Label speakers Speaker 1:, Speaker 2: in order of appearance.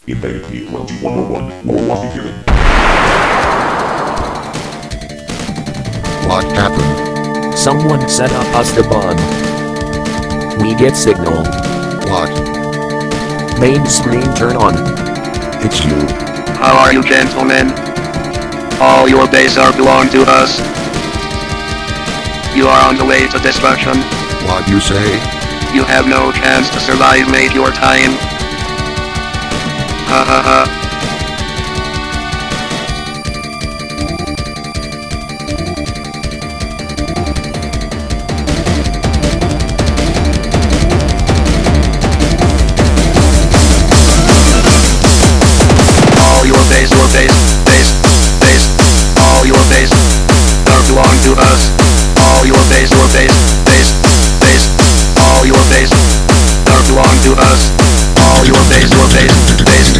Speaker 1: Infinity 2101 or 1 begin.
Speaker 2: What happened?
Speaker 3: Someone set up us the bomb. We get signal.
Speaker 2: What?
Speaker 3: Main screen turn on.
Speaker 2: It's you.
Speaker 4: How are you, gentlemen? All your base are belong to us. You are on the way to destruction.
Speaker 2: What you say?
Speaker 4: You have no chance to survive, mate, your time. Ha ha ha.